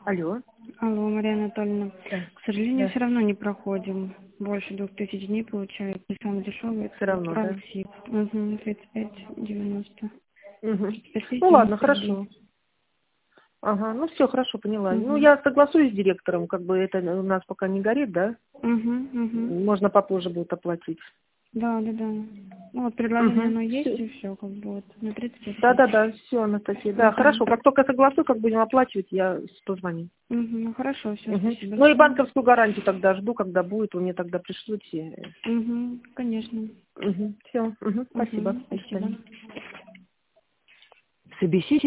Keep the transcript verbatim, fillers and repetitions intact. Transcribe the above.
Алло. Алло, Мария Анатольевна. Да. К сожалению, Да. все равно не проходим. Больше двух тысяч дней получается. И самый дешевый Все это равно, да? Прансип. Угу, тридцать пять девяносто. Угу. тридцать пять Ну ладно, девяносто рублей. хорошо. Ага, ну все, хорошо, поняла. Ну, Угу. я согласуюсь с директором, как бы это у нас пока не горит, да? Угу, угу. Можно попозже будет оплатить. Да, да, да. Ну вот предложение Угу. оно есть Все. и все, как бы вот на тридцать пять Да-да-да, тысяч. все, Анастасия. Да, Угу. хорошо. Как только согласую, как будем оплачивать, я позвоню. Угу. Ну хорошо, все, Угу. спасибо Ну и большое. банковскую гарантию тогда жду, когда будет, вы мне тогда пришлете. Угу, конечно. Угу. Все, угу. Спасибо. Угу, До спасибо. свидания. Собеседник.